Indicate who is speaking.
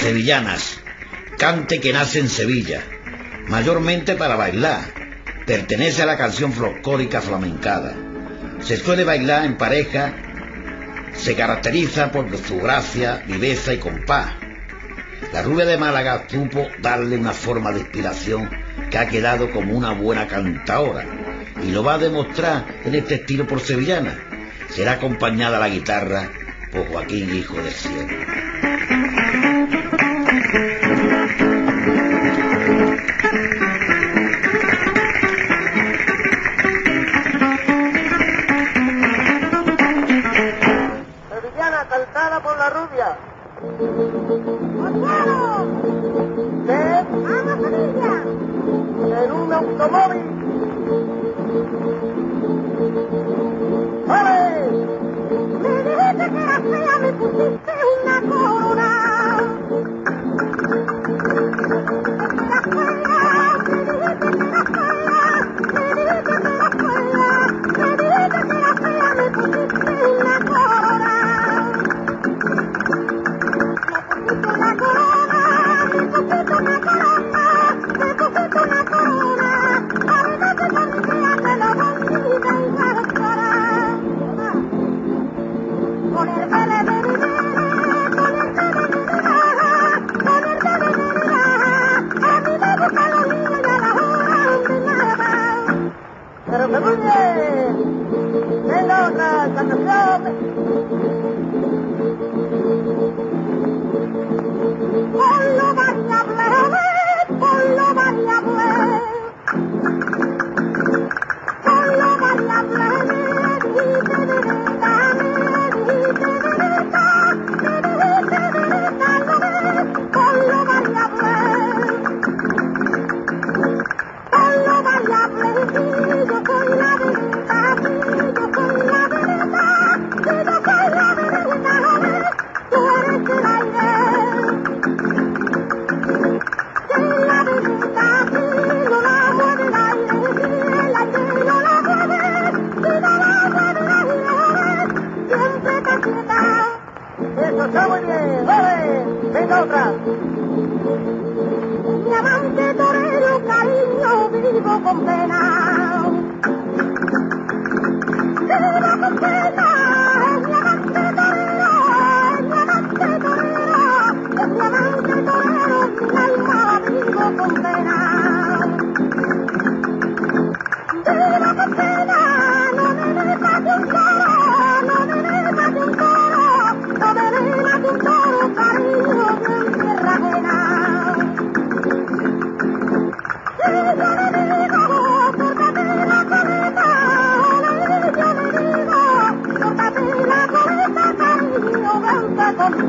Speaker 1: Sevillanas, cante que nace en Sevilla, mayormente para bailar. Pertenece a la canción folclórica flamencada. Se suele bailar en pareja, se caracteriza por su gracia, viveza y compás. La rubia de Málaga supo darle una forma de inspiración que ha quedado como una buena cantadora, y lo va a demostrar en este estilo por sevillana. Será acompañada a la guitarra por Joaquín, hijo del cielo.
Speaker 2: Sevillana cantada por la rubia.
Speaker 3: ¡Vamos, Sevilla!
Speaker 2: En un automóvil. ¡Vale!
Speaker 3: Me dijiste que era fea, me pusiste una corona.
Speaker 2: Pero que muy bien. Venga otra canción.
Speaker 3: Por lo variable, por lo variable. Por lo variable,
Speaker 2: Eso está muy bien. ¡Vale! Venga otra.
Speaker 3: mi amante torero, cariño, vivo con pena. Vivo con pena, es mi amante torero, es mi amante torero, es mi amante torero, mi alma vivo con pena. Vivo con pena, no me dejas de un toro, no me dejas de un toro, no me dejas de un toro, cariño, de tierra ajena. Yo le digo, córtate la coleta, yo le digo, córtate la coleta, cariño, vente conmigo.